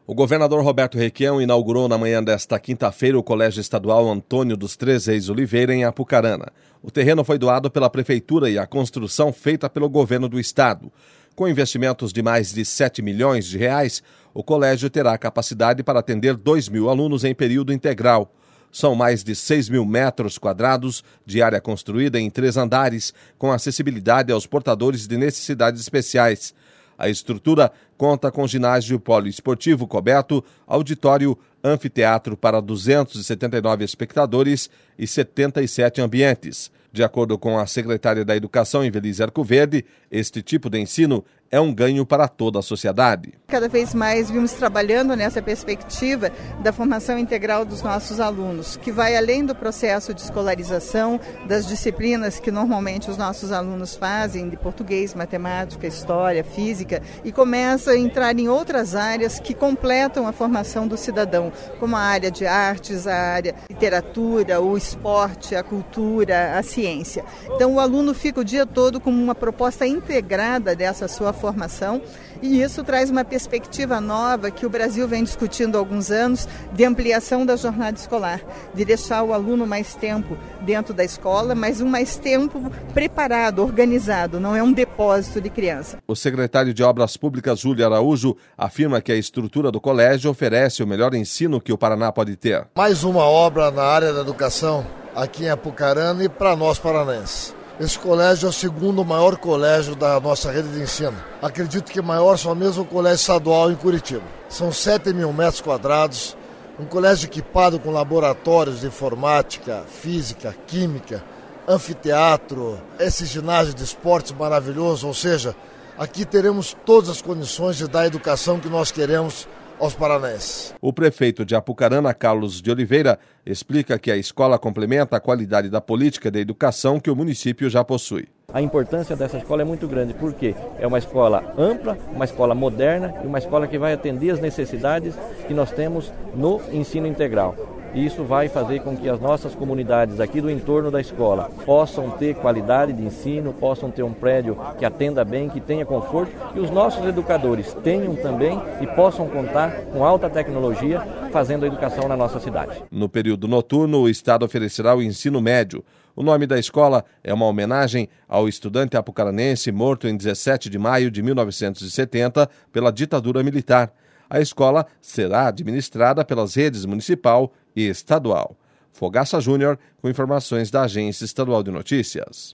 O governador Roberto Requião inaugurou na manhã desta quinta-feira o Colégio Estadual Antônio dos Três Reis Oliveira, em Apucarana. O terreno foi doado pela Prefeitura e a construção feita pelo governo do estado. Com investimentos de mais de 7 milhões de reais, o colégio terá capacidade para atender 2.000 alunos em período integral. São mais de 6 mil metros quadrados de área construída em 3 andares, com acessibilidade aos portadores de necessidades especiais. A estrutura conta com ginásio poliesportivo coberto, auditório, anfiteatro para 279 espectadores e 77 ambientes. De acordo com a secretária da Educação, Invelise Arcoverde, este tipo de ensino é um ganho para toda a sociedade. Cada vez mais vimos trabalhando nessa perspectiva da formação integral dos nossos alunos, que vai além do processo de escolarização, das disciplinas que normalmente os nossos alunos fazem, de português, matemática, história, física, e começa a entrar em outras áreas que completam a formação do cidadão, como a área de artes, a área de literatura, o esporte, a cultura, a ciência. Então o aluno fica o dia todo com uma proposta integrada dessa sua formação, e isso traz uma perspectiva nova que o Brasil vem discutindo há alguns anos, de ampliação da jornada escolar, de deixar o aluno mais tempo dentro da escola, mas mais tempo preparado, organizado, não é um depósito de criança. O secretário de Obras Públicas, Júlio Araújo, afirma que a estrutura do colégio oferece o melhor ensino que o Paraná pode ter. Mais uma obra na área da educação aqui em Apucarana e para nós paranenses. Esse colégio é o segundo maior colégio da nossa rede de ensino. Acredito que maior só mesmo o colégio estadual em Curitiba. São 7 mil metros quadrados, um colégio equipado com laboratórios de informática, física, química, anfiteatro, esse ginásio de esportes maravilhoso, ou seja, aqui teremos todas as condições de dar a educação que nós queremos aos paranenses. O prefeito de Apucarana, Carlos de Oliveira, explica que a escola complementa a qualidade da política de educação que o município já possui. A importância dessa escola é muito grande, porque é uma escola ampla, uma escola moderna e uma escola que vai atender as necessidades que nós temos no ensino integral. E isso vai fazer com que as nossas comunidades aqui do entorno da escola possam ter qualidade de ensino, possam ter um prédio que atenda bem, que tenha conforto, e os nossos educadores tenham também e possam contar com alta tecnologia fazendo a educação na nossa cidade. No período noturno, o Estado oferecerá o ensino médio. O nome da escola é uma homenagem ao estudante apucaranense morto em 17 de maio de 1970 pela ditadura militar. A escola será administrada pelas redes municipal e estadual. Fogaça Júnior, com informações da Agência Estadual de Notícias.